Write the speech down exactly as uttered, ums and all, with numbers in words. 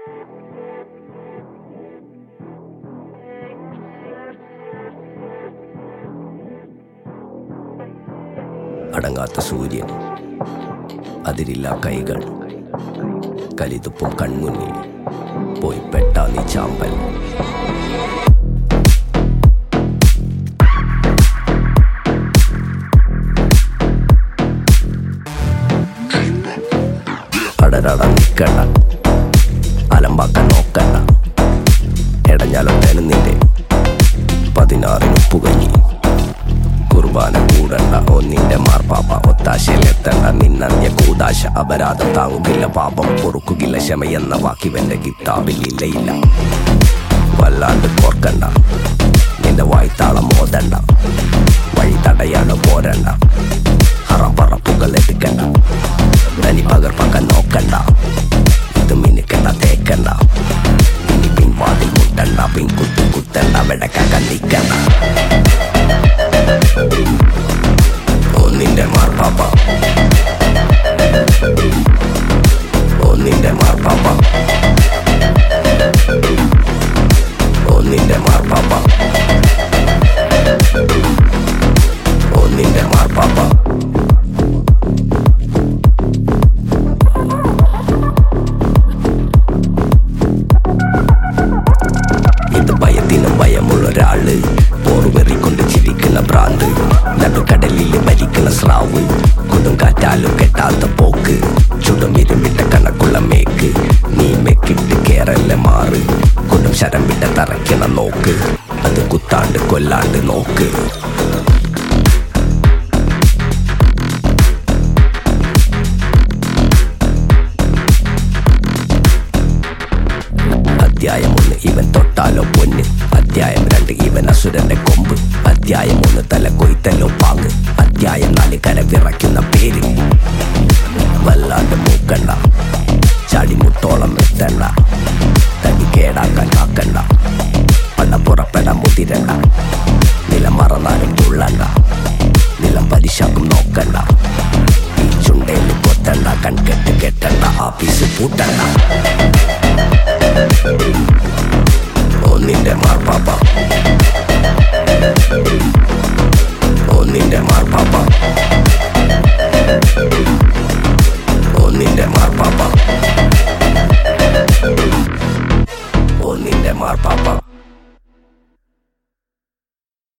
അടങ്ങാത്ത സൂര്യൻ, അതിരില്ല കൈകൾ, കലിതുപ്പും കൺമുന്നിൽ പോയി പെട്ടാ നീ ചാമ്പൽ. അടരട നിൽക്കണ്ട, അലമ്പാക്കാൻ നോക്കണ്ട, എടഞ്ഞാലൊട്ടേനും നിന്റെ പതിനാറിന് പുകഞ്ഞി. കുർബാന കൂടണ്ട ഒന്നിന്റെ മാർപ്പാപ്പ, ഒത്താശയിലെത്തണ്ട നിന്നന്യ കൂതാശ. അപരാധം താങ്ങുകില്ല, പാപം പൊറുക്കുകില്ല, ക്ഷമയെന്ന വാക്കിവന്റെ കിതാബിൽ ഇല്ലയില്ല. വല്ലാണ്ട് കോർക്കണ്ട, നിന്റെ വായ്ത്താളം മോതണ്ട, വഴി തടയാണ്ട് പോരണ്ട, ഹറപ്പറപ്പുകൾ എടുക്കണ്ട, തനി പകർപ്പാക്കാൻ നോക്കണ്ട, ഇത് മിനുക്കണ്ട തേക്കണ്ട, ഇനി പിൻവാതിൽ മുട്ടണ്ട, പിൻകുത്തു കുത്തണ്ട, വെടക്കാക്കാൻ നിൽക്കണ്ട. ഒന്നിന്റെ മാർപ്പാപ്പ, ഒന്നിന്റെ മാർപ്പാപ്പ, ഒന്നിന്റെ മാർപ്പാപ്പ, ഒന്നിന്റെ മാർപ്പാപ്പ. ഇത് ഭയത്തിനും ഭയമുള്ളൊരാള്, പോറുവെറിക്കൊണ്ട് ചിരിക്കുന്ന ഭ്രാന്ത്, നടുക്കടലിൽ ഭരിക്കുന്ന സ്രാവ്, കൊടുങ്കാറ്റാലും കെട്ടാത്ത പോക്ക്, ചുടും ഇരുമ്പിട്ട കണക്കുള്ള മേക്ക്, നീ മെക്കിട്ട് കേറല്ല മാറ്, കൊടും ശരം വിട്ട തറയ്ക്കണ നോക്ക്, അത് കുത്താണ്ട് കൊല്ലാണ്ട് നോക്ക്. അധ്യായം ഒന്ന്, ഇവൻ തൊട്ടാലോ പൊന്ന്. അധ്യായം രണ്ട്, ഇവൻ അസുരന്റെ കൊമ്പ്. അധ്യായം ഒന്ന്, തല കൊയ്ത്തല്ലോ പാങ്ങ്. അധ്യായം നാല്, കര വിറയ്ക്കുന്ന പേര്. വല്ലാണ്ട് മൂക്കണ്ട, ചാടിമുട്ടോളം എത്തണ്ട.